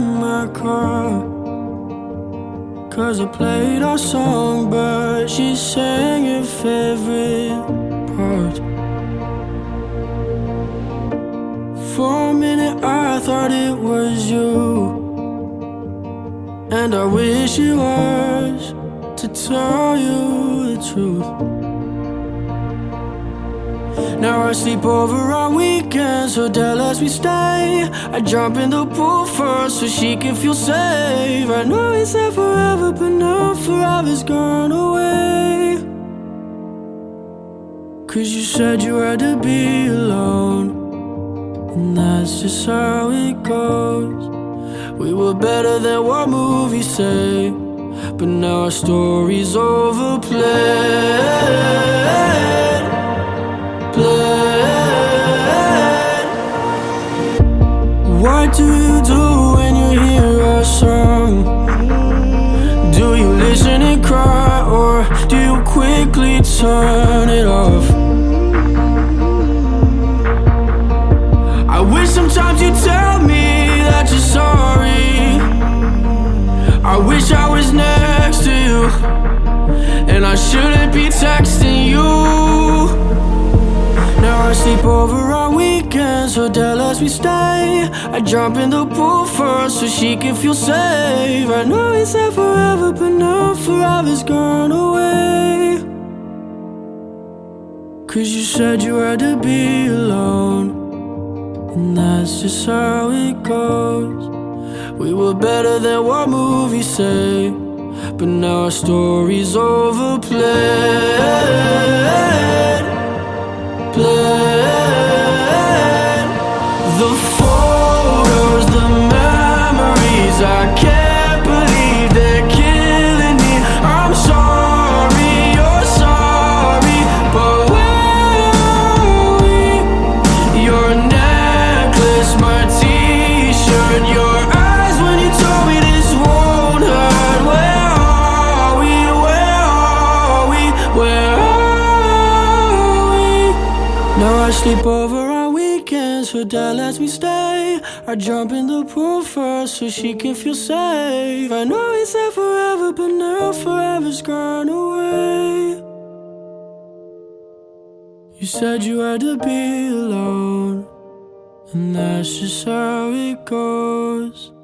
in my car, 'cause I played our song, but she sang her favorite part. For a minute I thought it was you, and I wish it was, to tell you the truth. Now I sleep over on weekends, so Dad lets me stay. I jump in the pool first so she can feel safe. I know he said forever, but now forever's gone away. 'Cause you said you had to be alone, and that's just how it goes. We were better than what movies say, but now our story's overplayed. What do you do when you hear a song? Do you listen and cry, or do you quickly turn it off? I wish sometimes you'd tell me that you're sorry. I wish I was next to you, and I shouldn't be texting you. Now I sleep over on weekends, so Dad lets me stay. I jump in the pool first so she can feel safe. I know he said forever, but now forever's gone away. 'Cause you said you had to be alone, and that's just how it goes. We were better than what movies say, but now our story's overplayed. The photos, the memories, I can't believe they're killing me. I'm sorry, you're sorry, but where are we? Your necklace, my t-shirt, your eyes when you told me this won't hurt. Where are we? Where are we? Where are we? Now I sleep over on weekends, so Dad lets me stay. I jump in the pool first so she can feel safe. I know he said forever, but now forever's gone away. You said you had to be alone, and that's just how it goes.